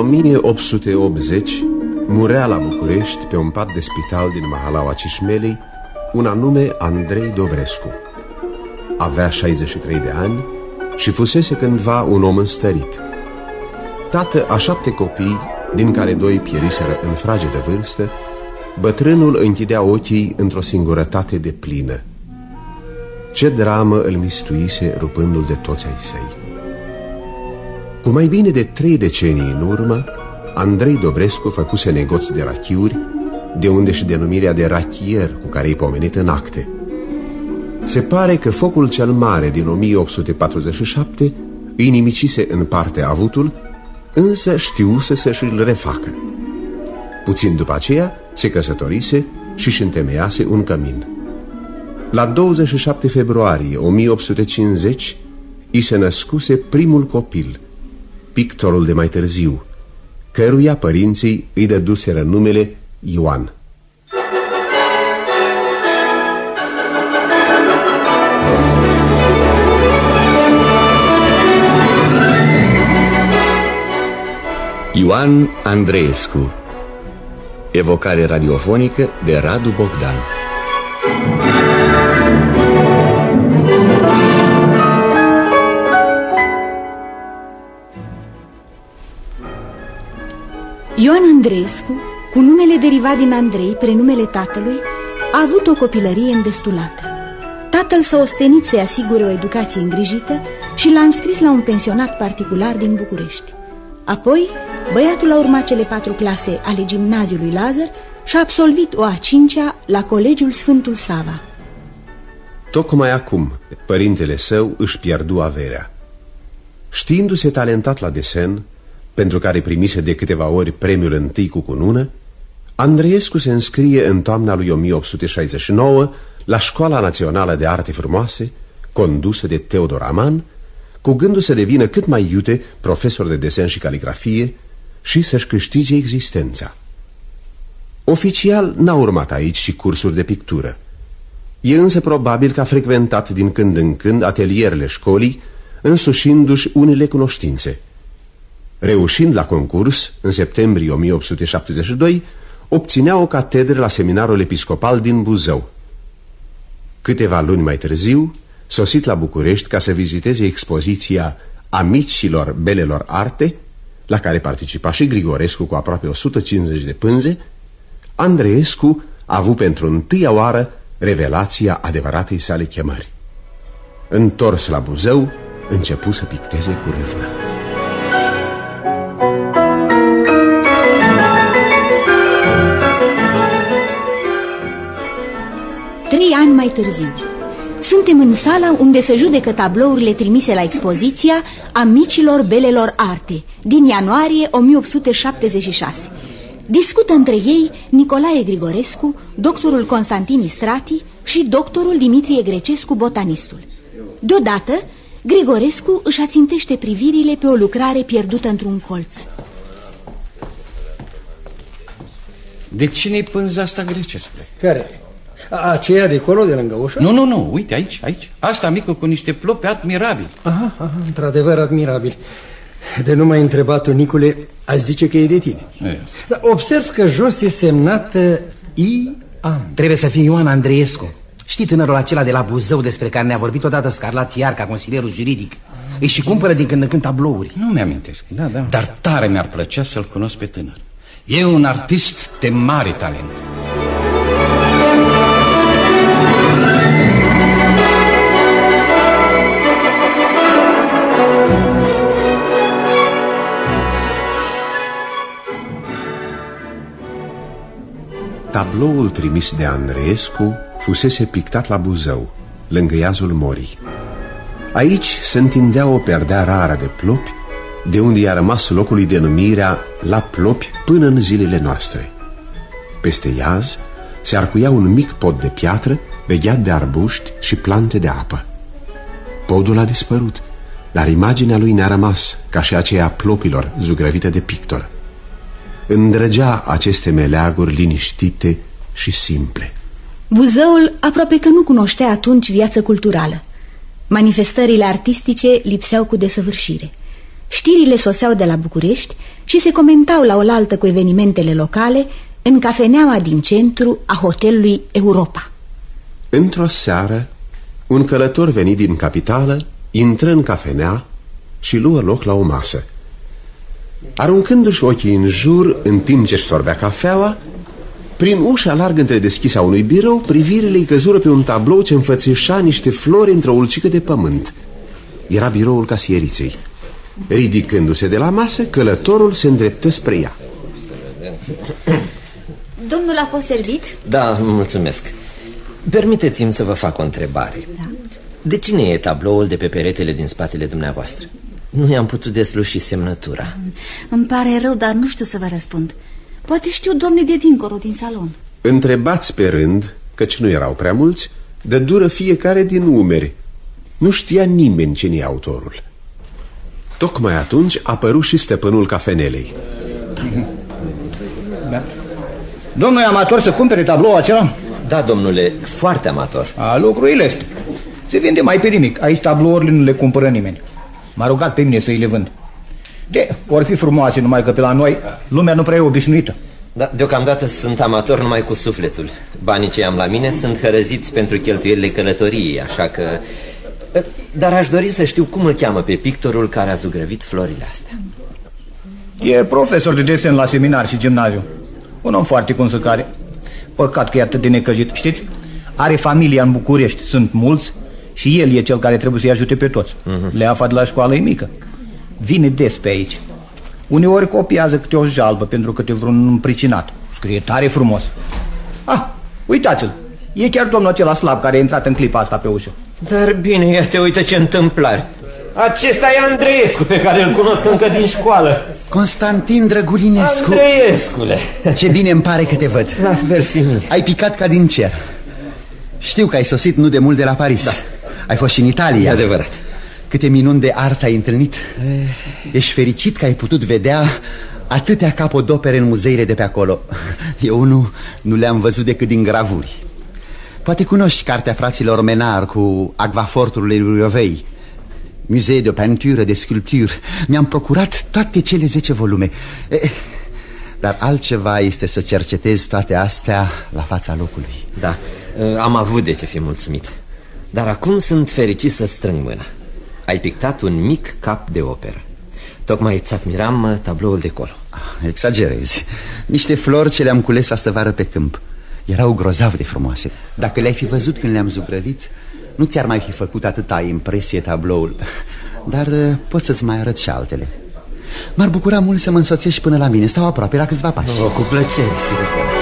1880 murea la București, pe un pat de spital din Mahalaua Cismelei, un anume Andrei Dobrescu. Avea 63 de ani și fusese cândva un om înstărit. Tată a 7 copii, din care 2 pieriseră în fragedă vârstă, bătrânul închidea ochii într-o singurătate deplină. Ce dramă îl mistuise rupându-l de toți ai săi. Cu mai bine de 3 decenii în urmă, Andrei Dobrescu făcuse negoț de rachiuri, de unde și denumirea de rachier cu care e pomenit în acte. Se pare că focul cel mare din 1847 îi nimicise în parte avutul, însă știuse să-și îl refacă. Puțin după aceea se căsătorise și-și întemeiase un cămin. La 27 februarie 1850 i se născuse primul copil, pictorul de mai târziu, căruia părinții îi dăduseră numele Ioan. Ioan Andreescu. Evocare radiofonică de Radu Bogdan. Ioan Andreescu, cu numele derivat din Andrei, prenumele tatălui, a avut o copilărie îndestulată. Tatăl s-a ostenit să-i asigure o educație îngrijită și l-a înscris la un pensionat particular din București. Apoi, băiatul a urmat cele 4 clase ale gimnaziului Lazar și a absolvit o a 5-a la Colegiul Sfântul Sava. Tocmai acum, părintele său își pierdu averea. Știindu-se talentat la desen, pentru care primise de câteva ori premiul întâi cu cunună, Andreescu se înscrie în toamna lui 1869 la Școala Națională de Arte Frumoase, condusă de Teodor Aman, cu gândul să devină cât mai iute profesor de desen și caligrafie și să-și câștige existența. Oficial n-a urmat aici și cursuri de pictură. E însă probabil că a frecventat din când în când atelierele școlii, însușindu-și unele cunoștințe. Reușind la concurs, în septembrie 1872, obținea o catedră la seminarul episcopal din Buzău. Câteva luni mai târziu, sosit la București ca să viziteze expoziția Amicilor Belelor Arte, la care participa și Grigorescu cu aproape 150 de pânze, Andreescu a avut pentru întâia oară revelația adevăratei sale chemări. Întors la Buzău, începu să picteze cu râvnă. Trei ani mai târziu, suntem în sala unde se judecă tablourile trimise la expoziția Amicilor Belelor Arte, din ianuarie 1876. Discută între ei Nicolae Grigorescu, doctorul Constantin Istrati și doctorul Dimitrie Grecescu, botanistul. Deodată, Grigorescu își ațintește privirile pe o lucrare pierdută într-un colț. De cine-i pânza asta, Grecescule? Care? Aceea de acolo, de lângă ușă? Nu, uite aici. Asta mică cu niște plopi admirabili. Aha, într-adevăr admirabil. De nu m-ai întrebat-o, Nicule, aș zice că e de tine. Dar observ că jos e semnată I.A. Trebuie să fie Ioan Andreescu. Știi tânărul acela de la Buzău despre care ne-a vorbit odată Scarlat Iar ca consilierul juridic? Îi și cumpără din când în când tablouri. Nu mi-amintesc, da. Dar tare mi-ar plăcea să-l cunosc pe tânăr. E un artist de mare talent. Tabloul trimis de Andreescu fusese pictat la Buzău, lângă iazul Morii. Aici se întindea o perdea rară de plopi, de unde i-a rămas locului denumirea La Plopi până în zilele noastre. Peste iaz se arcuia un mic pod de piatră vegheat de arbuști și plante de apă. Podul a dispărut, dar imaginea lui ne-a rămas, ca și aceea a plopilor zugrăvită de pictor. Îndrăgea aceste meleaguri liniștite și simple. Buzăul aproape că nu cunoștea atunci viață culturală. Manifestările artistice lipseau cu desăvârșire. Știrile soseau de la București și se comentau la oaltă cu evenimentele locale în cafeneaua din centru a hotelului Europa. Într-o seară, un călător venit din capitală intră în cafenea și luă loc la o masă. Aruncându-și ochii în jur în timp ce-și sorbea cafeaua, prin ușa largă întredeschisă a unui birou, privirile îi căzură pe un tablou ce înfățișa niște flori într-o ulcică de pământ. Era biroul casieriței. Ridicându-se de la masă, călătorul se îndreptă spre ea. Domnul a fost servit? Da, mulțumesc. Permiteți-mi să vă fac o întrebare. Da. De cine e tabloul de pe peretele din spatele dumneavoastră? Nu i-am putut desluși semnătura. Îmi pare rău, dar nu știu să vă răspund. Poate știu domnii de dincolo din salon. Întrebați pe rând, căci nu erau prea mulți, dă dură fiecare din umeri. Nu știa nimeni cine e autorul. Tocmai atunci a apărut și stăpânul cafenelei. Da. Domnul e amator să cumpere tabloul acela? Da, domnule, foarte amator. Lucrurile astea. Se vinde mai pe nimic. Aici tablourile nu le cumpără nimeni. M-a rugat pe mine să îi le vând. Or fi frumoase, numai că pe la noi lumea nu prea e obișnuită. Da, deocamdată sunt amator numai cu sufletul. Banii ce am la mine sunt hărăziți pentru cheltuielile călătoriei, așa că... Dar aș dori să știu cum îl cheamă pe pictorul care a zugrăvit florile astea. E profesor de desen la seminar și gimnaziu. Un om foarte consăcare. Păcat că e atât de necăjit, știți? Are familia în București, sunt mulți, și el e cel care trebuie să-i ajute pe toți. Leafa de la școală e mică. Vine des pe aici. Uneori copiază câte o jalbă pentru câte vreun împricinat. Scrie tare frumos. Uitați-l. E chiar domnul acela slab care a intrat în clipa asta pe ușă. Dar bine, ia te uite ce întâmplare. Acesta e Andreescu, pe care îl cunosc încă din școală. Constantin Drăgulinescu. Andreescule. Ce bine îmi pare că te văd. Da, mersi mie. Ai picat ca din cer. Știu că ai sosit nu de mult de la Paris. Da. Ai fost și în Italia. E adevărat. Câte minuni de artă ai întâlnit. Ești fericit că ai putut vedea atâtea capodopere în muzeile de pe acolo. Eu nu le-am văzut decât din gravuri. Poate cunoști cartea fraților Menard cu acvaforturile lui Rovei, Musée de peinture, de sculpturi. Mi-am procurat toate cele 10 volume. Dar altceva este să cercetezi toate astea la fața locului. Da, am avut de ce fi mulțumit. Dar acum sunt fericit să strâng mâna. Ai pictat un mic cap de operă. Tocmai îți admiram tabloul de colo. Exagerezi. Niște flori ce le-am cules astăvară pe câmp. Erau grozav de frumoase. Dacă le-ai fi văzut când le-am zugrăvit, nu ți-ar mai fi făcut atâta impresie tabloul. Dar pot să-ți mai arăt și altele. M-ar bucura mult să mă însoțești până la mine. Stau aproape, la câțiva pași. Cu plăcere, sigur că da.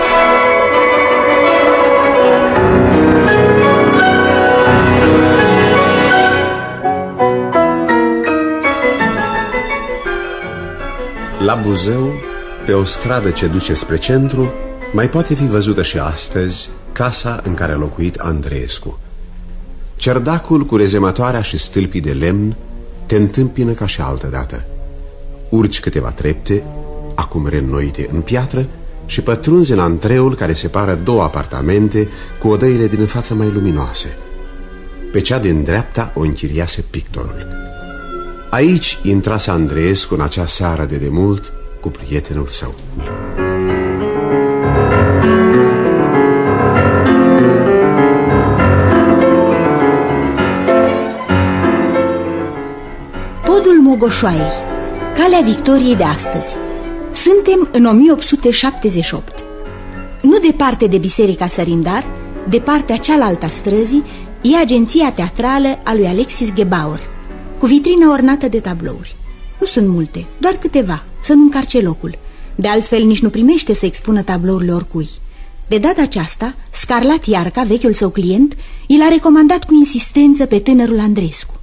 La Buzău, pe o stradă ce duce spre centru, mai poate fi văzută și astăzi casa în care a locuit Andreescu. Cerdacul cu rezematoarea și stâlpii de lemn te întâmpină ca și altădată. Urci câteva trepte, acum reînnoite în piatră, și pătrunzi în antreul care separă 2 apartamente cu odăile din față mai luminoase. Pe cea din dreapta o închiriase pictorul. Aici intrase Andreescu în acea seară de demult cu prietenul său. Podul Mogoșoaiei, calea Victoriei de astăzi. Suntem în 1878. Nu departe de Biserica Sărindar, de partea cealaltă a străzii, e agenția teatrală a lui Alexis Gebauer, cu vitrină ornată de tablouri. Nu sunt multe, doar câteva, să nu încarce locul. De altfel nici nu primește să expună tablourile oricui. De data aceasta, Scarlat Iarca, vechiul său client, i l-a recomandat cu insistență pe tânărul Andreescu.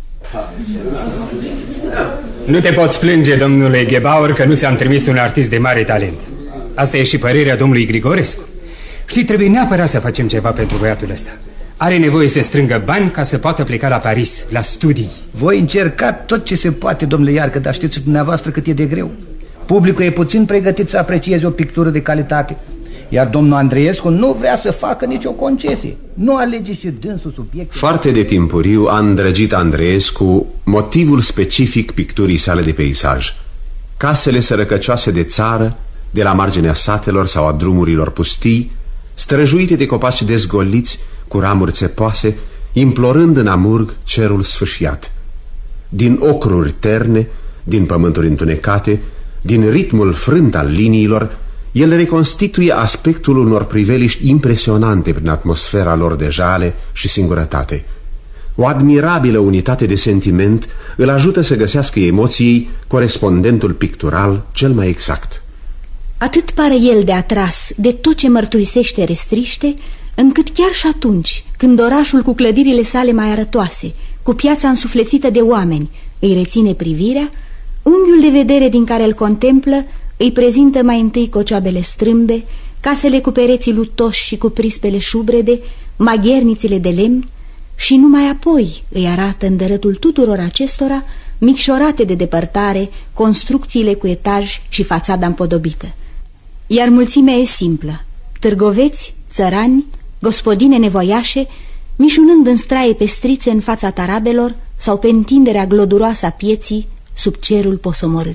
Nu te poți plânge, domnule Gebauer, că nu ți-am trimis un artist de mare talent. Asta e și părerea domnului Grigorescu. Știi, trebuie neapărat să facem ceva pentru băiatul ăsta. Are nevoie să strângă bani ca să poată pleca la Paris, la studii. Voi încerca tot ce se poate, domnule Iarcă, dar știți dumneavoastră cât e de greu. Publicul e puțin pregătit să aprecieze o pictură de calitate. Iar domnul Andreescu nu vrea să facă nicio concesie. Nu alege și dânsul subiect. Foarte de timpuriu a îndrăgit Andreescu motivul specific picturii sale de peisaj: casele sărăcăcioase de țară, de la marginea satelor sau a drumurilor pustii, străjuite de copaci dezgoliți cu ramuri țepoase, implorând în amurg cerul sfâșiat. Din ocruri terne, din pământuri întunecate, din ritmul frânt al liniilor, el reconstituie aspectul unor priveliști impresionante prin atmosfera lor de jale și singurătate. O admirabilă unitate de sentiment îl ajută să găsească emoției corespondentul pictural cel mai exact. Atât pare el de atras de tot ce mărturisește restriște, încât chiar și atunci, când orașul cu clădirile sale mai arătoase, cu piața însuflețită de oameni, îi reține privirea, unghiul de vedere din care îl contemplă îi prezintă mai întâi cocioabele strâmbe, casele cu pereții lutoși și cu prispele șubrede, maghernițele de lemn, și numai apoi îi arată în dărătul tuturor acestora, micșorate de depărtare, construcțiile cu etaj și fațada împodobită. Iar mulțimea e simplă: târgoveți, țărani, gospodine nevoiașe, mișunând în straie pestrițe în fața tarabelor sau pe întinderea gloduroasă a pieții sub cerul posomorât.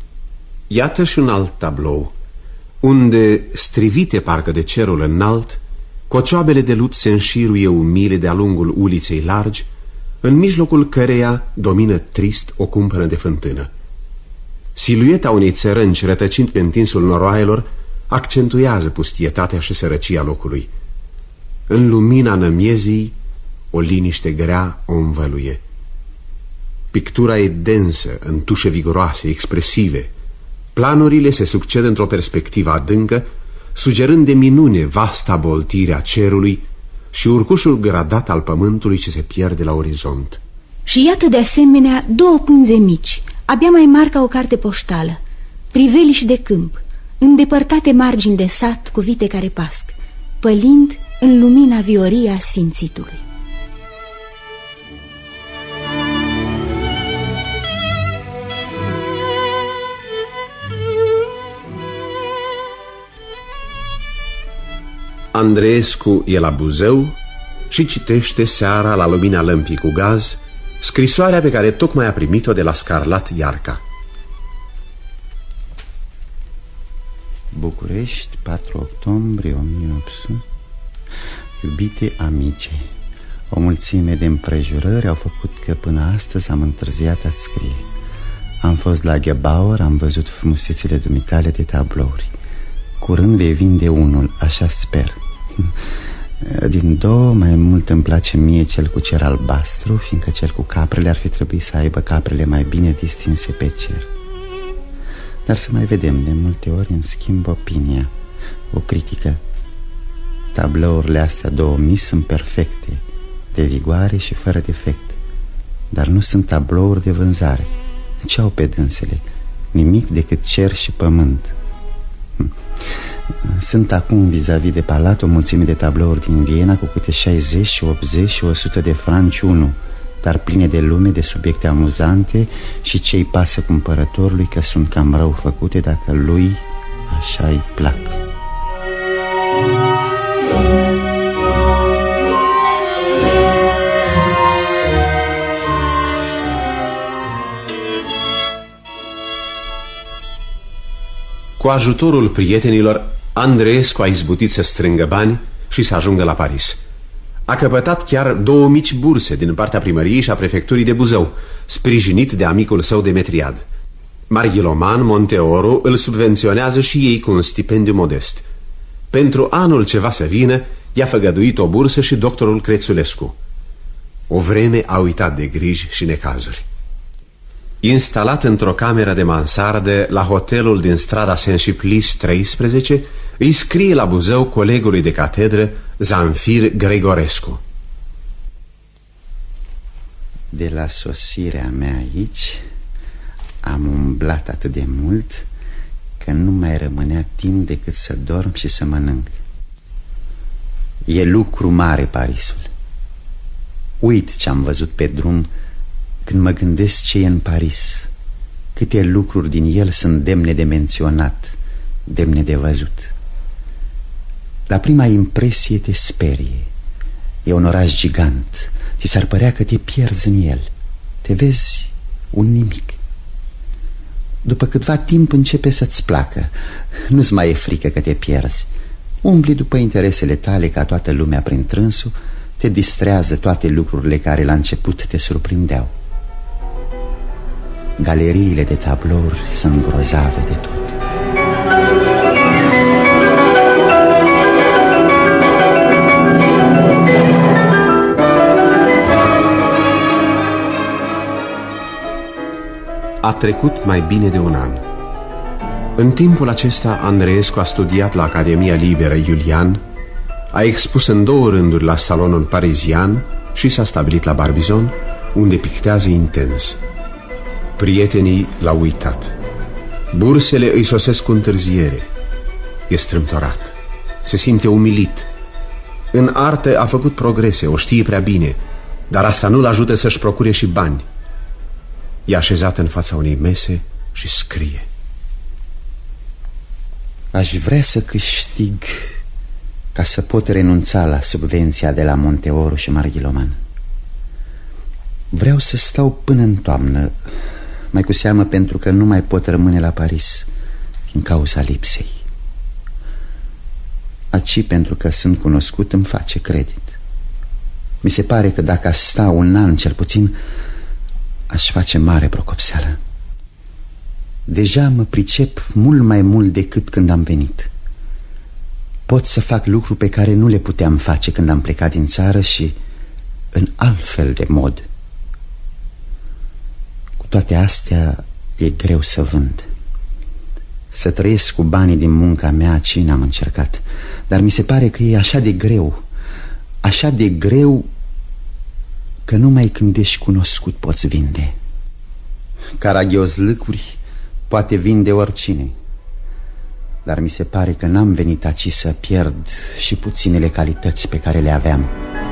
Iată și un alt tablou, unde, strivite parcă de cerul înalt, cocioabele de lut se înșiruie umile de-a lungul uliței largi, în mijlocul căreia domină trist o cumpănă de fântână. Silueta unei țărănci rătăcind pe întinsul noroaielor accentuează pustietatea și sărăcia locului. În lumina nămiezii, o liniște grea o învăluie. Pictura e densă, în tușe viguroase, expresive. Planurile se succed într-o perspectivă adâncă, sugerând de minune vasta boltire a cerului și urcușul gradat al pământului ce se pierde la orizont. Și iată de asemenea două pânze mici, abia mai mari ca o carte poștală, priveliși de câmp, îndepărtate margini de sat cu vite care pasc, pălind în lumina viorie a sfințitului. Andreescu e la Buzău și citește seara la lumina lămpii cu gaz scrisoarea pe care tocmai a primit-o de la Scarlat Iarca. București, 4 octombrie 1800. Iubite amice, o mulțime de împrejurări au făcut că până astăzi am întârziat a scrie. Am fost la Gebauer, am văzut frumusețile dumitale de tablouri. Curând vei vinde unul, așa sper. Din două, mai mult îmi place mie cel cu cer albastru, fiindcă cel cu caprele ar fi trebuit să aibă caprele mai bine distinse pe cer. Dar să mai vedem, de multe ori îmi schimb opinia. O critică: tablourile astea două mii sunt perfecte, de vigoare și fără defect, dar nu sunt tablouri de vânzare. Ce au pe dânsele? Nimic decât cer și pământ. Sunt acum vis-a-vis de palat o mulțime de tablouri din Viena cu câte 60 și 80 și 100 de franci unu, dar pline de lume, de subiecte amuzante, și ce-i pasă cumpărătorului că sunt cam rău făcute dacă lui așa-i plac. Cu ajutorul prietenilor, Andreescu a izbutit să strângă bani și să ajungă la Paris. A căpătat chiar 2 mici burse din partea primăriei și a prefecturii de Buzău, sprijinit de amicul său Demetriad. Marghiloman Monteoro îl subvenționează și ei cu un stipendiu modest. Pentru anul ce va să vină, i-a făgăduit o bursă și doctorul Crețulescu. O vreme a uitat de griji și necazuri. Instalat într-o cameră de mansardă la hotelul din strada Saint-Supplice 13, îi scrie la Buzău colegului de catedră Zanfir Gregorescu. De la sosirea mea aici am umblat atât de mult că nu mai rămânea timp decât să dorm și să mănânc. E lucru mare Parisul. Uit ce-am văzut pe drum când mă gândesc ce e în Paris. Câte lucruri din el sunt demne de menționat, demne de văzut. La prima impresie te sperie. E un oraș gigant. Ți s-ar părea că te pierzi în el. Te vezi un nimic. După câtva timp începe să-ți placă. Nu-ți mai e frică că te pierzi. Umbli după interesele tale ca toată lumea prin trânsul. Te distrează toate lucrurile care la început te surprindeau. Galeriile de tablouri sunt grozave de tot. A trecut mai bine de un an. În timpul acesta, Andreescu a studiat la Academia Liberă Iulian, a expus în 2 rânduri la Salonul Parizian și s-a stabilit la Barbizon, unde pictează intens. Prietenii l-au uitat. Bursele îi sosesc cu întârziere. E strâmtorat. Se simte umilit. În artă a făcut progrese, o știe prea bine, dar asta nu-l ajută să-și procure și bani. E așezat în fața unei mese și scrie. Aș vrea să câștig ca să pot renunța la subvenția de la Monteoru și Marghiloman. Vreau să stau până în toamnă, mai cu seamă pentru că nu mai pot rămâne la Paris din cauza lipsei. Aci, pentru că sunt cunoscut, îmi face credit. Mi se pare că dacă aș sta un an cel puțin, aș face mare procopseală. Deja mă pricep mult mai mult decât când am venit. Pot să fac lucruri pe care nu le puteam face când am plecat din țară și în altfel de mod. Cu toate astea e greu să vând. Să trăiesc cu banii din munca mea, ci n-am încercat. Dar mi se pare că e așa de greu. Așa de greu că numai când ești cunoscut poți vinde. Caragiozlâcuri poate vinde oricine. Dar mi se pare că n-am venit aici să pierd și puținele calități pe care le aveam.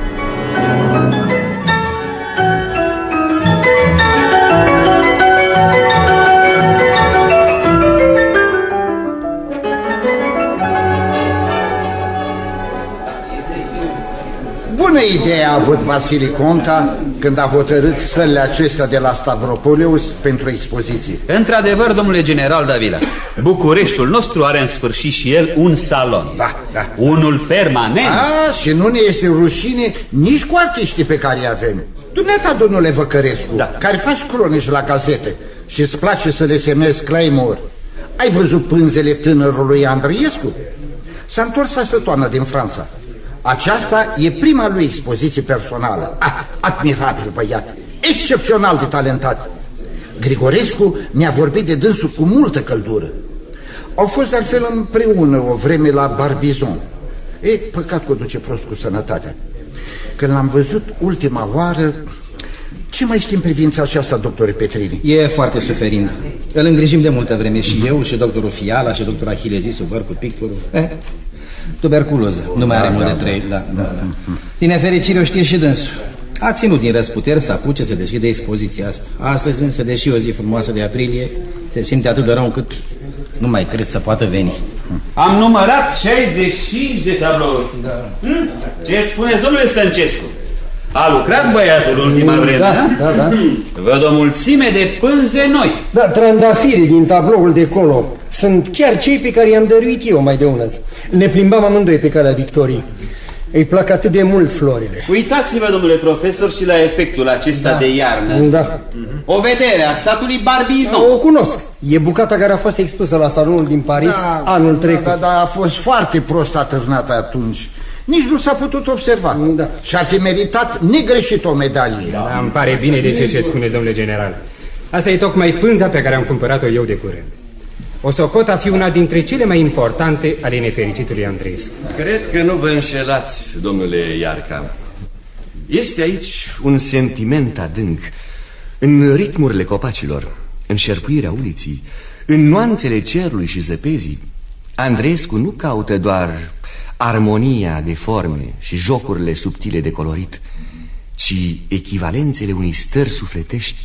Bună idee a avut Vasile Conta când a hotărât sălile acestea de la Stavropoleus pentru expoziții. Într-adevăr, domnule general Davila, Bucureștiul nostru are în sfârșit și el un salon. Da. Unul permanent. Și nu ne este rușine nici cu artiștii pe care îi avem. Dumneata, domnule Văcărescu, care faci cronici la gazete și îți place să le semnezi Claymore, ai văzut pânzele tânărului Andreescu? S-a întors astă toamnă din Franța. Aceasta e prima lui expoziție personală. Admirabil băiat, excepțional de talentat. Grigorescu mi-a vorbit de dânsul cu multă căldură. Au fost de altfel împreună o vreme la Barbizon. Păcat că o duce prost cu sănătatea. Când l-am văzut ultima oară, ce mai știm privința aceasta, doctore Petrini? E foarte suferind. Îl îngrijim de multă vreme și eu, și doctorul Fiala, și doctorul Achilezi, văr cu pictorul. Tuberculoză, nu mai are mult de 3. Din nefericire o știe și dânsul. A ținut din răsputeri să apuce să deschide expoziția asta. Astăzi însă, deși o zi frumoasă de aprilie, se simte atât de rău încât nu mai cred să poată veni. Am numărat 65 de tablouri. Ce spuneți, domnule Stăncescu? A lucrat băiatul ultima vreme, da? Văd o mulțime de pânze noi. Da, trandafirii din tabloul de colo sunt chiar cei pe care i-am dăruit eu mai de ună zi. Ne plimbam amândoi pe calea Victoriei. Îi plac atât de mult florile. Uitați-vă, domnule profesor, și la efectul acesta de iarnă. Da. O vedere a satului Barbizon. O cunosc. E bucata care a fost expusă la salonul din Paris anul trecut. Da, a fost foarte prost atârnată atunci. Nici nu s-a putut observa. Și ar fi meritat negreșit o medalie. Îmi pare bine de ce spuneți, domnule general. Asta e tocmai pânza pe care am cumpărat-o eu de curând. O socot a fi una dintre cele mai importante ale nefericitului Andreescu. Cred că nu vă înșelați, domnule Iarca. Este aici un sentiment adânc în ritmurile copacilor, în șerpuirea uliții, în nuanțele cerului și zăpezii. Andreescu nu caută doar armonia de forme și jocurile subtile de colorit, ci echivalențele unei stări sufletești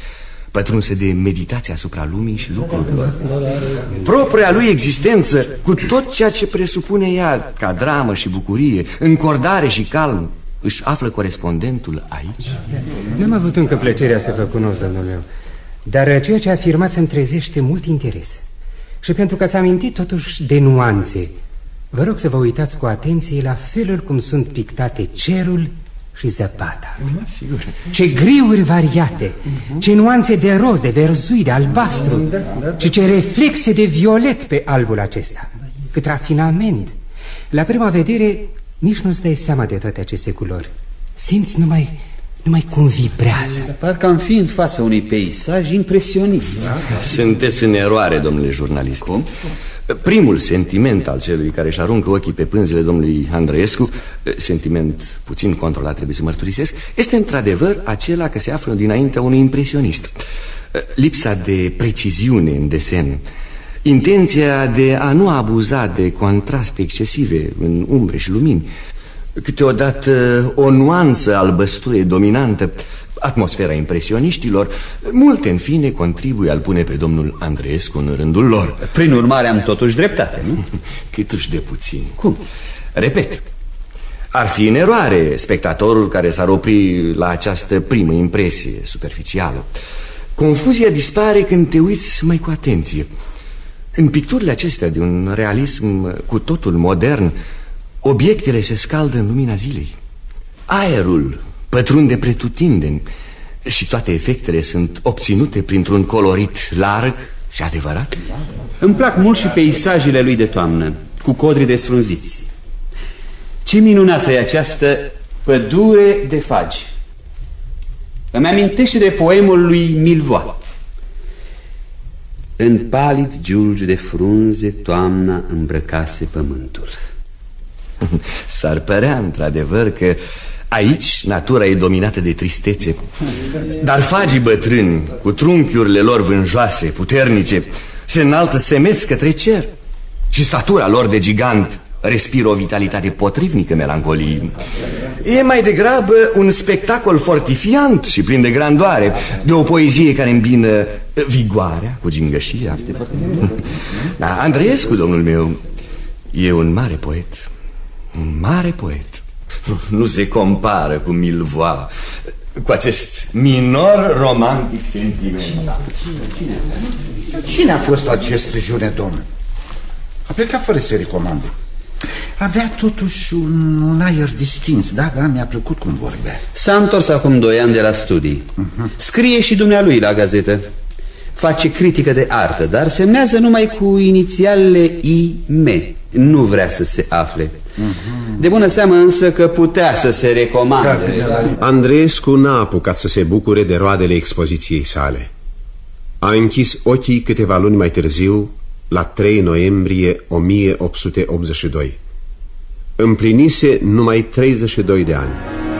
pătrunsă de meditația asupra lumii și lucrurilor. Propria lui existență, cu tot ceea ce presupune ea ca dramă și bucurie, încordare și calm, își află corespondentul aici? N-am avut încă plăcerea să vă cunosc, domnul meu, dar ceea ce afirmați îmi trezește mult interes. Și pentru că ați amintit totuși de nuanțe, vă rog să vă uitați cu atenție la felul cum sunt pictate cerul și zăpada. Sigur. Ce griuri variate, ce nuanțe de roz, de verzui, de albastru, și ce reflexe de violet pe albul acesta. Cât rafinament! La prima vedere nici nu-ți dai seama de toate aceste culori. Simți numai cum vibrează. Parcă am fi în fața unui peisaj impresionist. Sunteți în eroare, domnule jurnalist. Cum? Primul sentiment al celui care își aruncă ochii pe pânzele domnului Andreescu, sentiment puțin controlat, trebuie să mărturisesc, este într-adevăr acela că se află dinaintea unui impresionist. Lipsa de preciziune în desen, intenția de a nu abuza de contraste excesive în umbre și lumini, câteodată o nuanță albăstruie dominantă, atmosfera impresioniștilor, multe, în fine, contribuie al pune pe domnul Andreescu în rândul lor. Prin urmare am totuși dreptate, nu? Câtuși de puțin. Cum? Repet, ar fi în eroare spectatorul care s-ar opri la această primă impresie superficială. Confuzia dispare când te uiți mai cu atenție. În picturile acestea de un realism cu totul modern, obiectele se scaldă în lumina zilei. Aerul pătrunde pretutindeni și toate efectele sunt obținute printr-un colorit larg și adevărat. Îmi plac mult și peisajele lui de toamnă, cu codri desfrunziți. Ce minunată e această pădure de fagi! Îmi amintește de poemul lui Milvois. În palid giulgiu de frunze toamna îmbrăcase pământul. S-ar părea într-adevăr că aici natura e dominată de tristețe, dar fagii bătrâni, cu trunchiurile lor vânjoase, puternice, se înaltă semeți către cer și statura lor de gigant respiră o vitalitate potrivnică melancoliei. E mai degrabă un spectacol fortifiant și plin de grandoare, de o poezie care îmbină vigoarea cu gingășia. Da, Andreescu, domnul meu, e un mare poet. Un mare poet. Nu se compară cu Milvois, cu acest minor romantic sentimental. Cine a fost acest Junedon? A plecat fără să recomande. Avea totuși un aer distins. Da, mi-a plăcut cum vorbea. S-a întors acum 2 ani de la studii. Scrie și dumnealui la gazetă. Face critică de artă, dar semnează numai cu inițialele I.M. Nu vrea să se afle. De bună seamă însă că putea să se recomande. Andreescu n-a apucat să se bucure de roadele expoziției sale. A închis ochii câteva luni mai târziu, la 3 noiembrie 1882. Împlinise numai 32 de ani.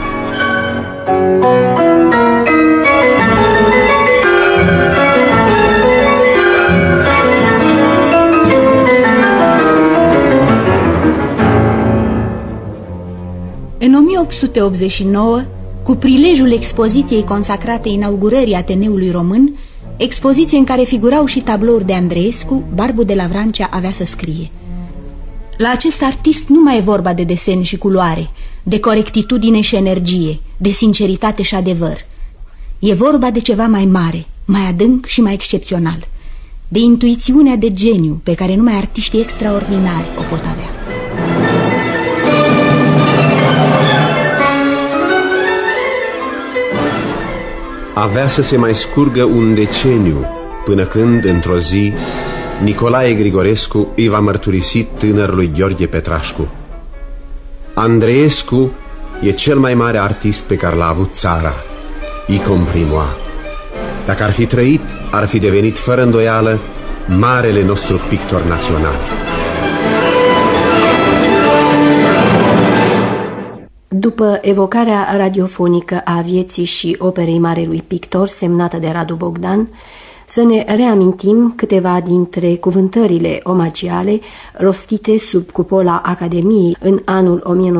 În 1889, cu prilejul expoziției consacrate inaugurării Ateneului Român, expoziție în care figurau și tablouri de Andreescu, Barbu de la Vrancea avea să scrie: la acest artist nu mai e vorba de desen și culoare, de corectitudine și energie, de sinceritate și adevăr. E vorba de ceva mai mare, mai adânc și mai excepțional, de intuițiunea de geniu pe care numai artiștii extraordinari o pot avea. Avea să se mai scurgă un deceniu până când, într-o zi, Nicolae Grigorescu îi va mărturisi tânărului Gheorghe Petrașcu: Andreescu e cel mai mare artist pe care l-a avut țara. I comprimoa. Dacă ar fi trăit, ar fi devenit fără îndoială marele nostru pictor național. După evocarea radiofonică a vieții și operei marelui pictor semnată de Radu Bogdan, să ne reamintim câteva dintre cuvântările omagiale rostite sub cupola Academiei în anul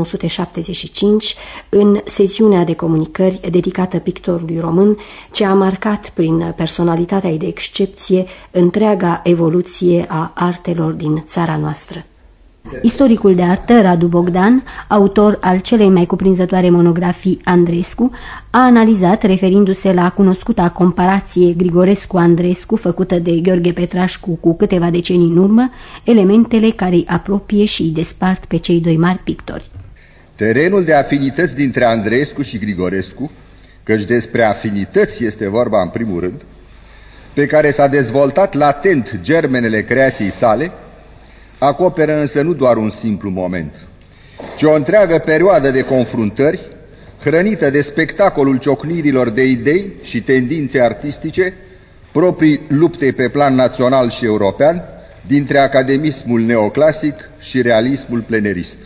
1975 în sesiunea de comunicări dedicată pictorului român, ce a marcat prin personalitatea ei de excepție întreaga evoluție a artelor din țara noastră. Istoricul de artă Radu Bogdan, autor al celei mai cuprinzătoare monografii Andreescu, a analizat, referindu-se la cunoscuta comparație Grigorescu-Andreescu făcută de Gheorghe Petrașcu cu câteva decenii în urmă, elementele care îi apropie și îi despart pe cei doi mari pictori. Terenul de afinități dintre Andreescu și Grigorescu, căci despre afinități este vorba în primul rând, pe care s-a dezvoltat latent germenele creației sale, acoperă însă nu doar un simplu moment, ci o întreagă perioadă de confruntări, hrănită de spectacolul ciocnirilor de idei și tendințe artistice, proprii luptei pe plan național și european, dintre academismul neoclasic și realismul plenerist.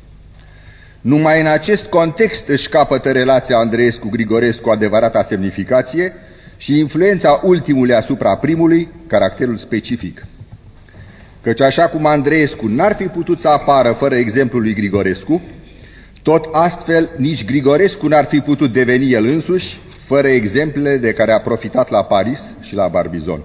Numai în acest context își capătă relația Andreescu-Grigorescu adevărata semnificație și influența ultimului asupra primului, caracterul specific. Căci așa cum Andreescu n-ar fi putut să apară fără exemplul lui Grigorescu, tot astfel nici Grigorescu n-ar fi putut deveni el însuși fără exemplele de care a profitat la Paris și la Barbizon.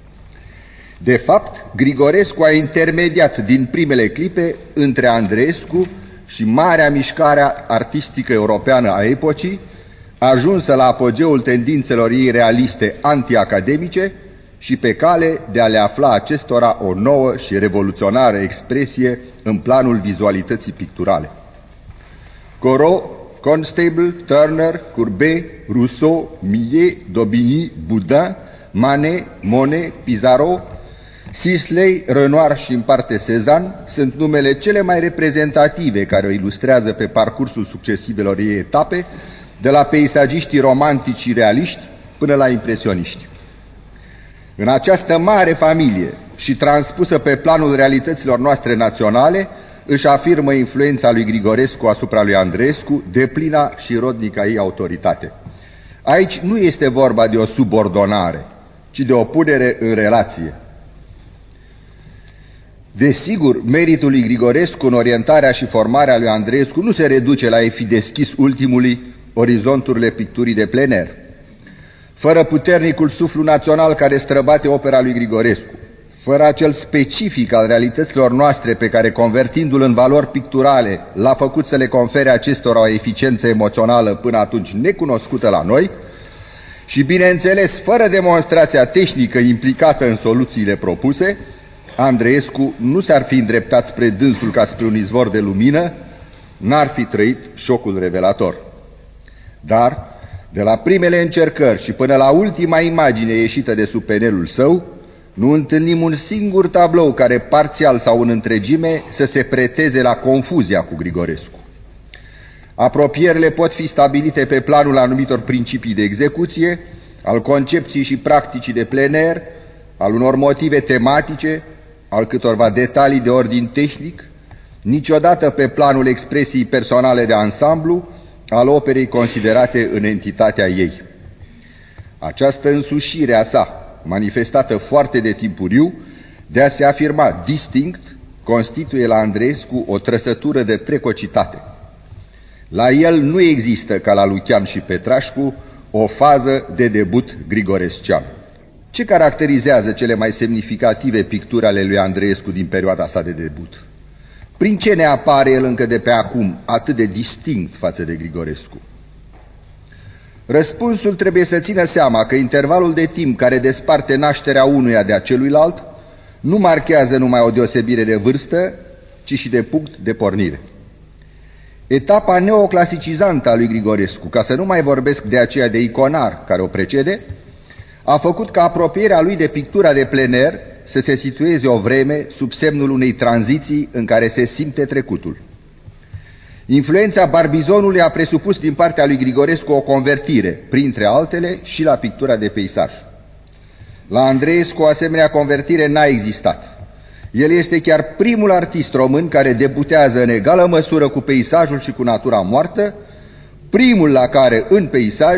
De fapt, Grigorescu a intermediat din primele clipe între Andreescu și marea mișcare artistică europeană a epocii, ajunsă la apogeul tendințelor ei realiste antiacademice și pe cale de a le afla acestora o nouă și revoluționară expresie în planul vizualității picturale. Corot, Constable, Turner, Courbet, Rousseau, Millet, Daubigny, Boudin, Manet, Monet, Pissarro, Sisley, Renoir și în parte Cézanne sunt numele cele mai reprezentative care o ilustrează pe parcursul succesivelor ei etape, de la peisagiștii romantici și realiști până la impresioniști. În această mare familie și transpusă pe planul realităților noastre naționale, își afirmă influența lui Grigorescu asupra lui Andreescu, deplina și rodnica ei autoritate. Aici nu este vorba de o subordonare, ci de o punere în relație. Desigur, meritul lui Grigorescu în orientarea și formarea lui Andreescu nu se reduce la a fi deschis ultimului orizonturile picturii de plein air. Fără puternicul suflu național care străbate opera lui Grigorescu, fără acel specific al realităților noastre pe care, convertindu-l în valori picturale, l-a făcut să le confere acestora o eficiență emoțională până atunci necunoscută la noi, și, bineînțeles, fără demonstrația tehnică implicată în soluțiile propuse, Andreescu nu s-ar fi îndreptat spre dânsul ca spre un izvor de lumină, n-ar fi trăit șocul revelator. Dar, de la primele încercări și până la ultima imagine ieșită de sub penelul său, nu întâlnim un singur tablou care, parțial sau în întregime, să se preteze la confuzia cu Grigorescu. Apropierile pot fi stabilite pe planul anumitor principii de execuție, al concepției și practicii de plein air, al unor motive tematice, al câtorva detalii de ordin tehnic, niciodată pe planul expresiei personale de ansamblu, al operei considerate în entitatea ei. Această însușire a sa, manifestată foarte de timpuriu, de a se afirma distinct, constituie la Andreescu o trăsătură de precocitate. La el nu există, ca la Lucian și Petrașcu, o fază de debut grigorescian. Ce caracterizează cele mai semnificative picturi ale lui Andreescu din perioada sa de debut? Prin ce ne apare el încă de pe acum atât de distinct față de Grigorescu? Răspunsul trebuie să țină seama că intervalul de timp care desparte nașterea unuia de a celuilalt nu marchează numai o deosebire de vârstă, ci și de punct de pornire. Etapa neoclasicizantă a lui Grigorescu, ca să nu mai vorbesc de aceea de iconar care o precede, a făcut ca apropierea lui de pictura de plein air să se situeze o vreme sub semnul unei tranziții în care se simte trecutul. Influența Barbizonului a presupus din partea lui Grigorescu o convertire, printre altele, și la pictura de peisaj. La Andreescu o asemenea convertire n-a existat. El este chiar primul artist român care debutează în egală măsură cu peisajul și cu natura moartă, primul la care, în peisaj,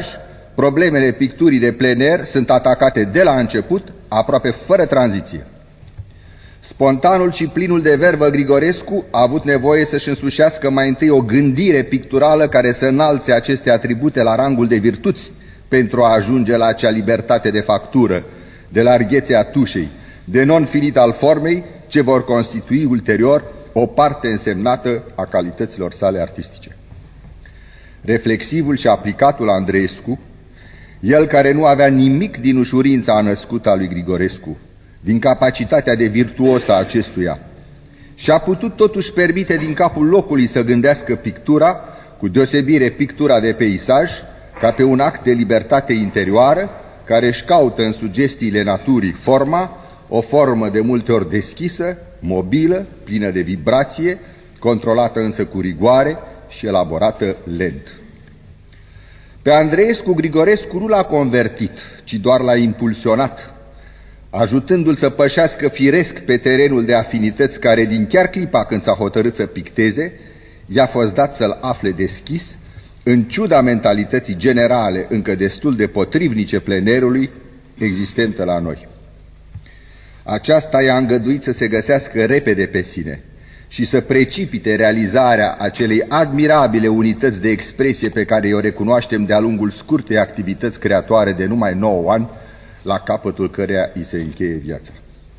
problemele picturii de plein air sunt atacate de la început, aproape fără tranziție. Spontanul și plinul de vervă Grigorescu a avut nevoie să-și însușească mai întâi o gândire picturală care să înalțe aceste atribute la rangul de virtuți pentru a ajunge la acea libertate de factură, de larghețe a tușei, de non-finit al formei, ce vor constitui ulterior o parte însemnată a calităților sale artistice. Reflexivul și aplicatul Andreescu, el care nu avea nimic din ușurința născută a lui Grigorescu, din capacitatea de virtuos a acestuia, și-a putut totuși permite din capul locului să gândească pictura, cu deosebire pictura de peisaj, ca pe un act de libertate interioară, care își caută în sugestiile naturii forma, o formă de multe ori deschisă, mobilă, plină de vibrație, controlată însă cu rigoare și elaborată lent. Pe Andreescu Grigorescu nu l-a convertit, ci doar l-a impulsionat, ajutându-l să pășească firesc pe terenul de afinități care, din chiar clipa când s-a hotărât să picteze, i-a fost dat să-l afle deschis, în ciuda mentalității generale, încă destul de potrivnice plenerului, existentă la noi. Aceasta i-a îngăduit să se găsească repede pe sine și să precipite realizarea acelei admirabile unități de expresie pe care o recunoaștem de-a lungul scurtei activități creatoare de numai 9 ani, la capătul căreia îi se încheie viața.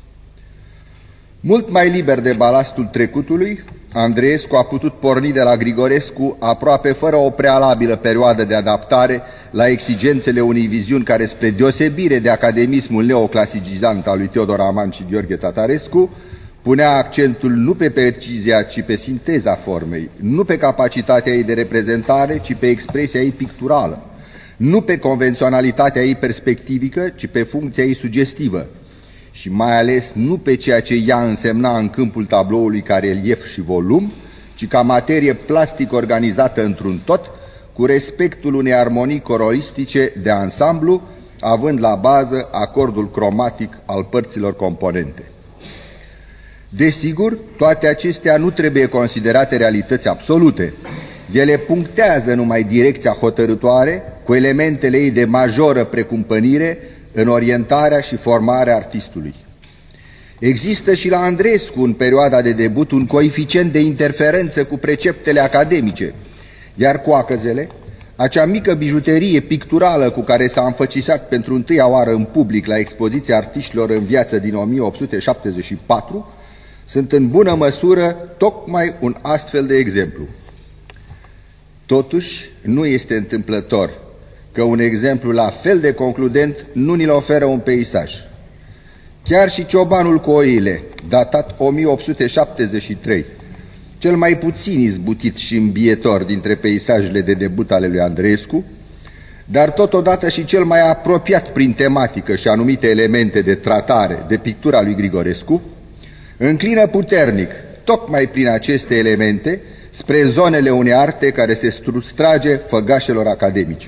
Mult mai liber de balastul trecutului, Andreescu a putut porni de la Grigorescu aproape fără o prealabilă perioadă de adaptare la exigențele unei viziuni care, spre deosebire de academismul neoclasicizant al lui Teodor Aman și Gheorghe Tatarescu, punea accentul nu pe precizia, ci pe sinteza formei, nu pe capacitatea ei de reprezentare, ci pe expresia ei picturală, nu pe convenționalitatea ei perspectivică, ci pe funcția ei sugestivă, și mai ales nu pe ceea ce ea însemna în câmpul tabloului ca relief și volum, ci ca materie plastic organizată într-un tot, cu respectul unei armonii corolistice de ansamblu, având la bază acordul cromatic al părților componente. Desigur, toate acestea nu trebuie considerate realități absolute. Ele punctează numai direcția hotărâtoare, cu elementele ei de majoră precumpănire, în orientarea și formarea artistului. Există și la Andreescu, în perioada de debut, un coeficient de interferență cu preceptele academice, iar coacăzele, acea mică bijuterie picturală cu care s-a înfățișat pentru întâia oară în public la expoziția artiștilor în viață din 1874, sunt în bună măsură tocmai un astfel de exemplu. Totuși, nu este întâmplător că un exemplu la fel de concludent nu ni-l oferă un peisaj. Chiar și Ciobanul cu oile, datat 1873, cel mai puțin izbutit și îmbietor dintre peisajele de debut ale lui Andreescu, dar totodată și cel mai apropiat prin tematică și anumite elemente de tratare de pictura lui Grigorescu, înclină puternic, tocmai prin aceste elemente, spre zonele unei arte care se sustrage făgașelor academice.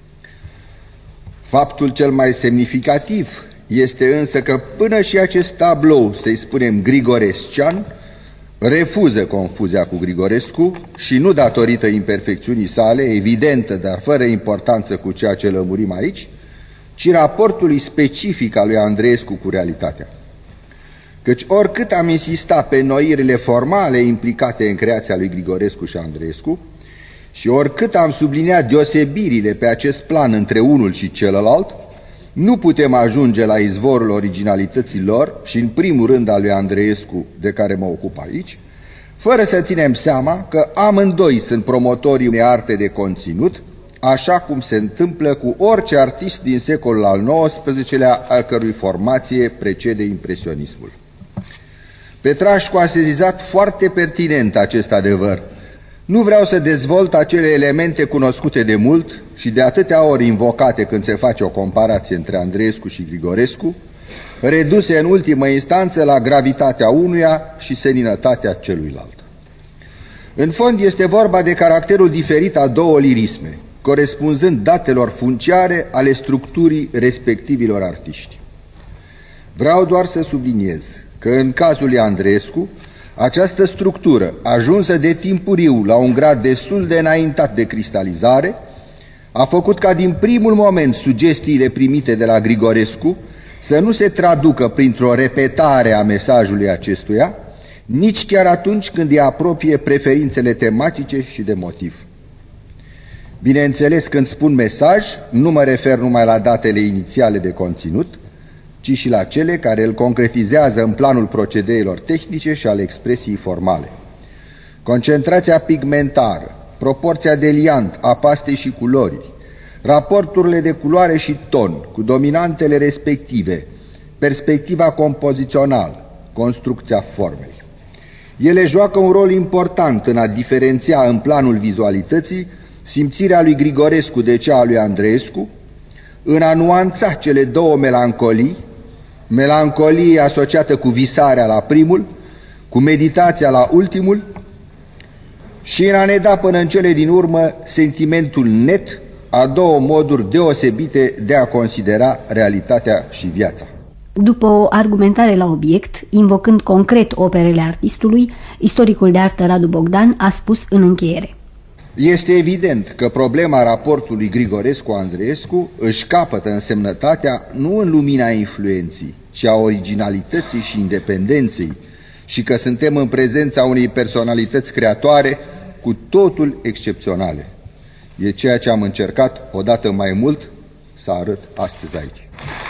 Faptul cel mai semnificativ este însă că până și acest tablou, să-i spunem grigorescian, refuză confuzia cu Grigorescu și nu datorită imperfecțiunii sale, evidentă, dar fără importanță cu ceea ce lămurim aici, ci raportului specific al lui Andreescu cu realitatea. Căci oricât am insistat pe noirile formale implicate în creația lui Grigorescu și Andreescu, și oricât am subliniat deosebirile pe acest plan între unul și celălalt, nu putem ajunge la izvorul originalității lor și în primul rând al lui Andreescu, de care mă ocup aici, fără să ținem seama că amândoi sunt promotorii unei arte de conținut, așa cum se întâmplă cu orice artist din secolul al XIX-lea, al cărui formație precede impresionismul. Petrașcu a sezizat foarte pertinent acest adevăr. Nu vreau să dezvolt acele elemente cunoscute de mult și de atâtea ori invocate când se face o comparație între Andreescu și Grigorescu, reduse în ultimă instanță la gravitatea unuia și seninătatea celuilalt. În fond este vorba de caracterul diferit a două lirisme, corespunzând datelor funciare ale structurii respectivilor artiști. Vreau doar să subliniez că în cazul lui Andreescu, această structură, ajunsă de timpuriu la un grad destul de înaintat de cristalizare, a făcut ca din primul moment sugestiile primite de la Grigorescu să nu se traducă printr-o repetare a mesajului acestuia, nici chiar atunci când îi apropie preferințele tematice și de motiv. Bineînțeles, când spun mesaj, nu mă refer numai la datele inițiale de conținut, ci și la cele care îl concretizează în planul procedeilor tehnice și ale expresiei formale. Concentrația pigmentară, proporția de liant a pastei și culorii, raporturile de culoare și ton cu dominantele respective, perspectiva compozițională, construcția formei. Ele joacă un rol important în a diferenția în planul vizualității simțirea lui Grigorescu de cea a lui Andreescu, în a nuanța cele două melancolii, melancolie asociată cu visarea la primul, cu meditația la ultimul, și în a ne da până în cele din urmă sentimentul net a două moduri deosebite de a considera realitatea și viața. După o argumentare la obiect, invocând concret operele artistului, istoricul de artă Radu Bogdan a spus în încheiere: Este evident că problema raportului Grigorescu-Andreescu își capătă însemnătatea nu în lumina influenței, ci a originalității și independenței, și că suntem în prezența unei personalități creatoare cu totul excepționale. E ceea ce am încercat odată mai mult să arăt astăzi aici.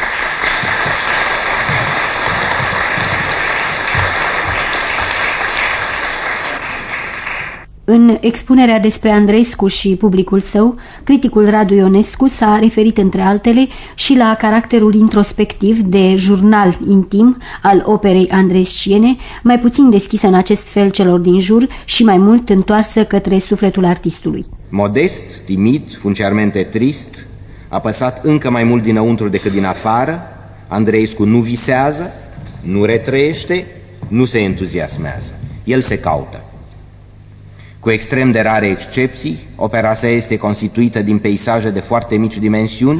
În expunerea despre Andreescu și publicul său, criticul Radu Ionescu s-a referit între altele și la caracterul introspectiv de jurnal intim al operei andreesciene, mai puțin deschisă în acest fel celor din jur și mai mult întoarsă către sufletul artistului. Modest, timid, funciarmente trist, apăsat încă mai mult dinăuntru decât din afară, Andreescu nu visează, nu retrăiește, nu se entuziasmează. El se caută. Cu extrem de rare excepții, opera sa este constituită din peisaje de foarte mici dimensiuni,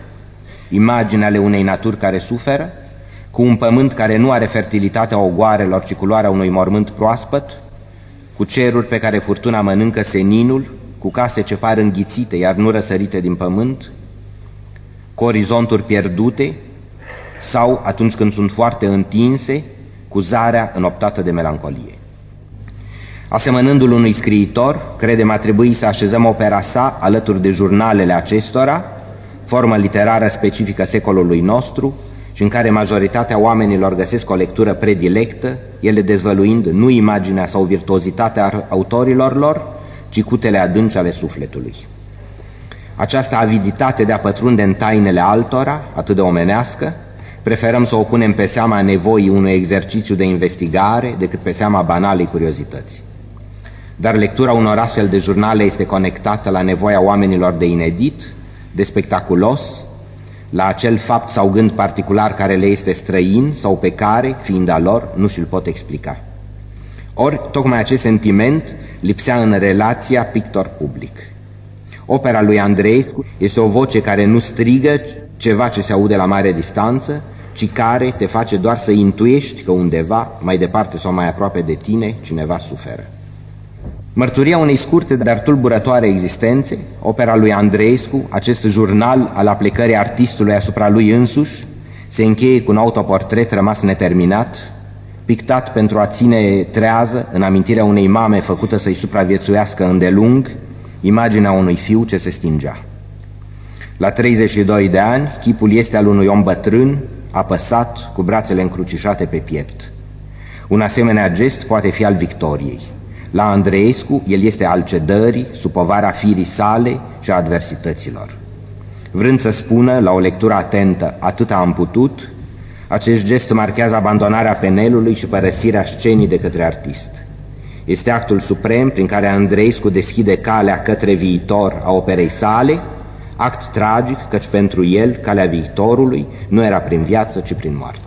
imagini ale unei naturi care suferă, cu un pământ care nu are fertilitatea ogoarelor, ci culoarea unui mormânt proaspăt, cu ceruri pe care furtuna mănâncă seninul, cu case ce par înghițite, iar nu răsărite din pământ, cu orizonturi pierdute, sau, atunci când sunt foarte întinse, cu zarea înoptată de melancolie. Asemănându-l unui scriitor, credem a trebui să așezăm opera sa alături de jurnalele acestora, formă literară specifică secolului nostru și în care majoritatea oamenilor găsesc o lectură predilectă, ele dezvăluind nu imaginea sau virtuozitatea autorilor lor, ci cutele adânci ale sufletului. Această aviditate de a pătrunde în tainele altora, atât de omenească, preferăm să o punem pe seama nevoii unui exercițiu de investigare decât pe seama banalei curiozități. Dar lectura unor astfel de jurnale este conectată la nevoia oamenilor de inedit, de spectaculos, la acel fapt sau gând particular care le este străin sau pe care, fiind a lor, nu și-l pot explica. Ori, tocmai acest sentiment lipsea în relația pictor-public. Opera lui Andreescu este o voce care nu strigă ceva ce se aude la mare distanță, ci care te face doar să intuiești că undeva, mai departe sau mai aproape de tine, cineva suferă. Mărturia unei scurte, dar tulburătoare existențe, opera lui Andreescu, acest jurnal al aplicării artistului asupra lui însuși, se încheie cu un autoportret rămas neterminat, pictat pentru a ține trează, în amintirea unei mame făcută să-i supraviețuiască îndelung, imaginea unui fiu ce se stingea. La 32 de ani, chipul este al unui om bătrân, apăsat, cu brațele încrucișate pe piept. Un asemenea gest poate fi al victoriei. La Andreescu, el este al cedării, sub povara firii sale și a adversităților. Vrând să spună, la o lectură atentă, atât am putut, acest gest marchează abandonarea penelului și părăsirea scenii de către artist. Este actul suprem prin care Andreescu deschide calea către viitor a operei sale, act tragic, căci pentru el calea viitorului nu era prin viață, ci prin moarte.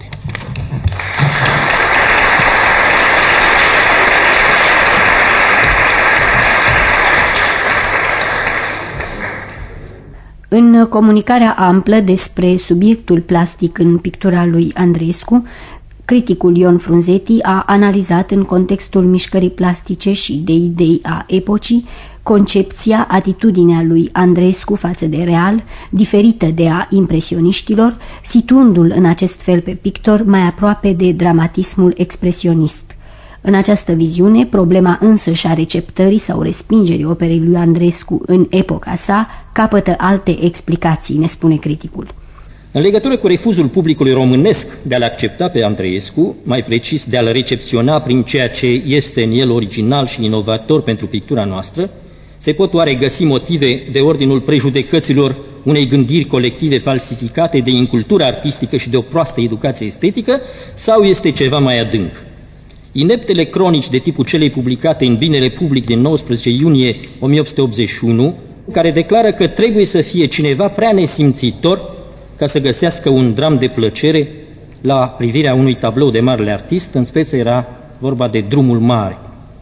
În comunicarea amplă despre subiectul plastic în pictura lui Andreescu, Criticul Ion Frunzeti a analizat în contextul mișcării plastice și de idei a epocii concepția, atitudinea lui Andreescu față de real, diferită de a impresioniștilor, situându-l în acest fel pe pictor mai aproape de dramatismul expresionist. În această viziune, problema însăși a receptării sau respingerii operei lui Andreescu în epoca sa capătă alte explicații, ne spune criticul. În legătură cu refuzul publicului românesc de a-l accepta pe Andreescu, mai precis de a-l recepționa prin ceea ce este în el original și inovator pentru pictura noastră, se pot oare găsi motive de ordinul prejudecăților unei gândiri colective falsificate de incultură artistică și de o proastă educație estetică, sau este ceva mai adânc? Ineptele cronici de tipul celei publicate în Binele Public din 19 iunie 1881, care declară că trebuie să fie cineva prea nesimțitor ca să găsească un dram de plăcere la privirea unui tablou de marele artist, în speță era vorba de Drumul Mare.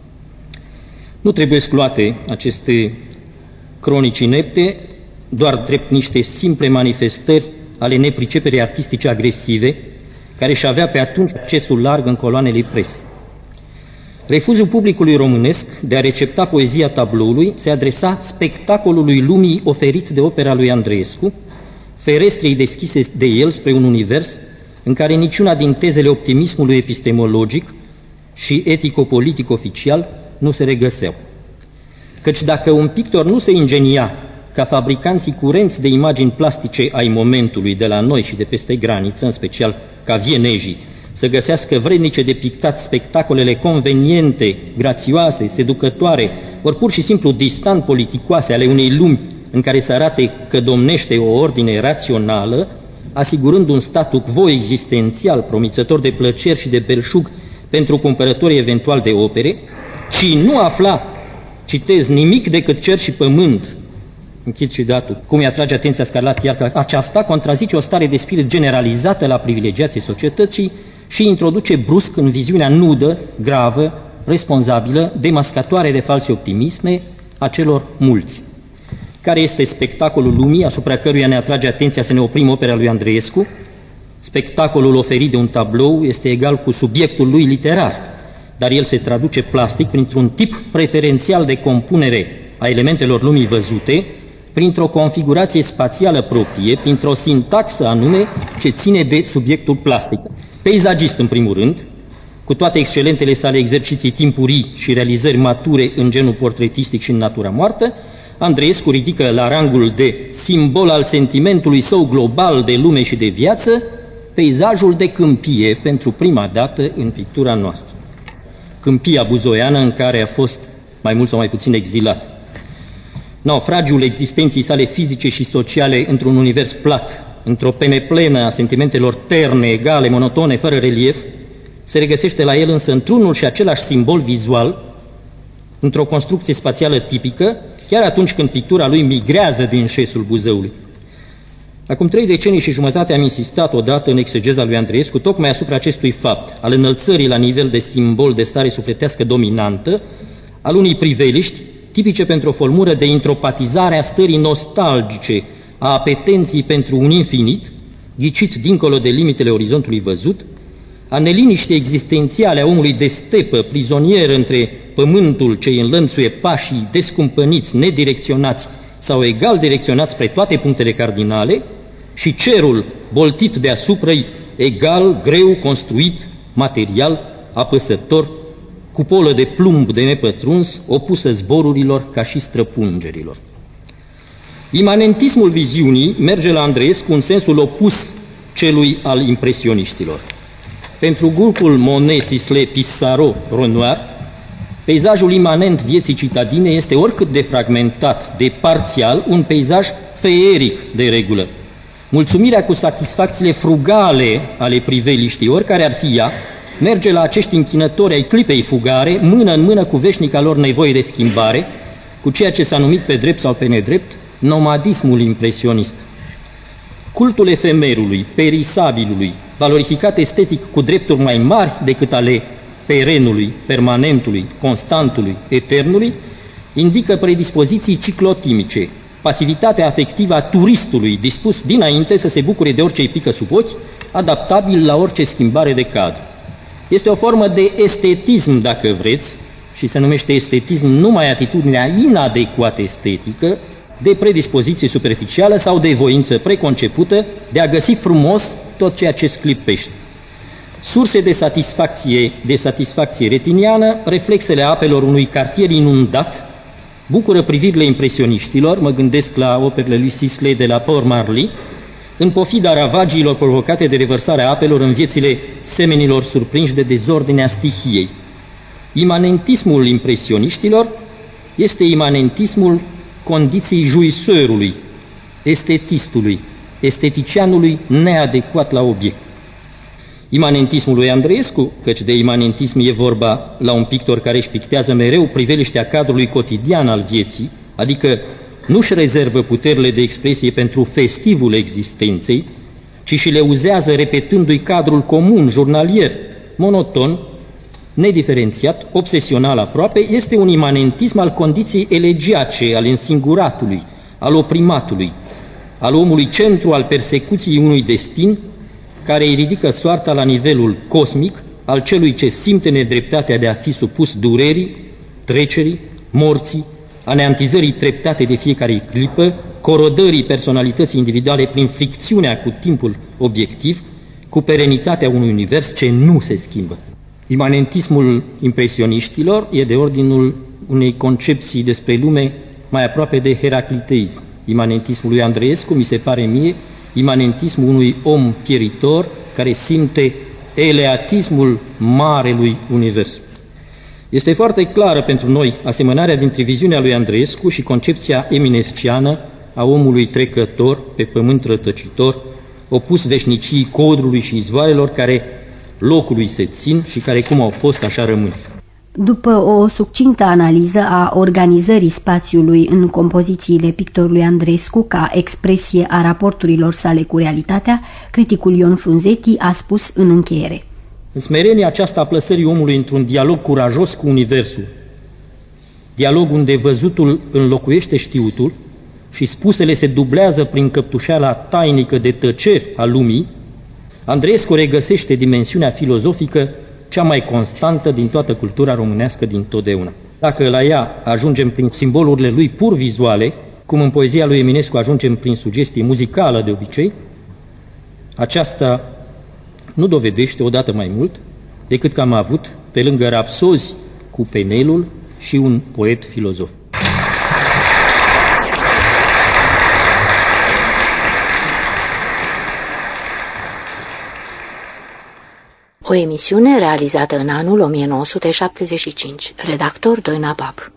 Nu trebuie excluate aceste cronici inepte doar drept niște simple manifestări ale nepriceperii artistice agresive, care și avea pe atunci accesul larg în coloanele presei. Refuzul publicului românesc de a recepta poezia tabloului se adresa spectacolului lumii oferit de opera lui Andreescu, ferestrei deschise de el spre un univers în care niciuna din tezele optimismului epistemologic și etico-politic oficial nu se regăseau. Căci dacă un pictor nu se ingenia ca fabricanții curenți de imagini plastice ai momentului de la noi și de peste graniță, în special ca vienejii, să găsească vrednice de pictat spectacolele conveniente, grațioase, seducătoare, ori pur și simplu distant politicoase ale unei lumi în care să arate că domnește o ordine rațională, asigurând un statu quo existențial promițător de plăceri și de belșug pentru cumpărătorii eventual de opere, ci nu afla, citez, nimic decât cer și pământ, închid și datul, cum îi atrage atenția Scarlat, iar că aceasta contrazice o stare de spirit generalizată la privilegiații societății și introduce brusc în viziunea nudă, gravă, responsabilă, demascatoare de false optimisme a celor mulți. Care este spectacolul lumii asupra căruia ne atrage atenția să ne oprim opera lui Andreescu? Spectacolul oferit de un tablou este egal cu subiectul lui literar, dar el se traduce plastic printr-un tip preferențial de compunere a elementelor lumii văzute, printr-o configurație spațială proprie, printr-o sintaxă anume ce ține de subiectul plastic. Peisagist, în primul rând, cu toate excelentele sale exerciții timpurii și realizări mature în genul portretistic și în natura moartă, Andreescu ridică la rangul de simbol al sentimentului său global de lume și de viață peisajul de câmpie pentru prima dată în pictura noastră. Câmpia buzoiană în care a fost mai mult sau mai puțin exilat. Naufragiul existenții sale fizice și sociale într-un univers plat, într-o pene plenă a sentimentelor terne, egale, monotone, fără relief, se regăsește la el însă într-unul și același simbol vizual, într-o construcție spațială tipică, chiar atunci când pictura lui migrează din șesul Buzăului. Acum 3 decenii și jumătate am insistat odată în exegeza lui Andreescu tocmai asupra acestui fapt, al înălțării la nivel de simbol de stare sufletească dominantă, al unei priveliști tipice pentru o formură de intropatizare a stării nostalgice, a apetenții pentru un infinit, ghicit dincolo de limitele orizontului văzut, a neliniștii existențiale a omului de stepă, prizonier între pământul ce îi înlănțuie pașii descumpăniți, nedirecționați sau egal direcționați spre toate punctele cardinale, și cerul boltit deasupra-i, egal, greu, construit, material, apăsător, cupolă de plumb de nepătruns, opusă zborurilor ca și străpungerilor. Imanentismul viziunii merge la Andreescu în sensul opus celui al impresioniștilor. Pentru grupul Monet, Sisley, Pissarro, Renoir, peisajul imanent vieții citadine este oricât de fragmentat, de parțial, un peisaj feeric de regulă. Mulțumirea cu satisfacțiile frugale ale priveliștii, oricare ar fi ea, merge la acești închinători ai clipei fugare, mână în mână cu veșnica lor nevoie de schimbare, cu ceea ce s-a numit pe drept sau pe nedrept nomadismul impresionist. Cultul efemerului, perisabilului, valorificat estetic cu drepturi mai mari decât ale perenului, permanentului, constantului, eternului, indică predispoziții ciclotimice, pasivitatea afectivă a turistului dispus dinainte să se bucure de orice îi pică sub ochi, adaptabil la orice schimbare de cadru. Este o formă de estetism, dacă vreți, și se numește estetism numai atitudinea inadecvată estetică, de predispoziție superficială sau de voință preconcepută de a găsi frumos tot ceea ce sclipește. Surse de satisfacție retiniană, reflexele apelor unui cartier inundat, bucură privirile impresioniștilor, mă gândesc la operele lui Sisley de la Port Marly, în pofida ravagiilor provocate de revărsarea apelor în viețile semenilor surprinși de dezordinea stihiei. Imanentismul impresioniștilor este imanentismul condiției juiseurului, estetistului, esteticianului neadecvat la obiect. Imanentismul lui Andreescu, căci de imanentism e vorba la un pictor care își pictează mereu priveliștea cadrului cotidian al vieții, adică nu-și rezervă puterile de expresie pentru festivul existenței, ci și le uzează repetându-i cadrul comun, jurnalier, monoton, nediferențiat, obsesional aproape, este un imanentism al condiției elegiace, al însinguratului, al oprimatului, al omului centru al persecuției unui destin care îi ridică soarta la nivelul cosmic al celui ce simte nedreptatea de a fi supus durerii, trecerii, morții, aneantizării treptate de fiecare clipă, corodării personalității individuale prin fricțiunea cu timpul obiectiv, cu perenitatea unui univers ce nu se schimbă. Imanentismul impresioniștilor e de ordinul unei concepții despre lume mai aproape de heracliteism. Imanentismul lui Andreescu, mi se pare mie, imanentismul unui om pieritor care simte eleatismul marelui univers. Este foarte clară pentru noi asemănarea dintre viziunea lui Andreescu și concepția eminesciană a omului trecător pe pământ rătăcitor, opus veșnicii codrului și izvoarelor care locului se țin și care cum au fost așa rămân. După o succintă analiză a organizării spațiului în compozițiile pictorului Andreescu ca expresie a raporturilor sale cu realitatea, criticul Ion Frunzeti a spus în încheiere: în smerenia aceasta a plasării omului într-un dialog curajos cu universul, dialog unde văzutul înlocuiește știutul și spusele se dublează prin căptușeala tainică de tăceri a lumii, Andreescu regăsește dimensiunea filozofică cea mai constantă din toată cultura românească din totdeauna. Dacă la ea ajungem prin simbolurile lui pur vizuale, cum în poezia lui Eminescu ajungem prin sugestie muzicală de obicei, aceasta nu dovedește odată mai mult decât că am avut, pe lângă rapsozi cu penelul, și un poet filozof. O emisiune realizată în anul 1975. Redactor Doina Bab.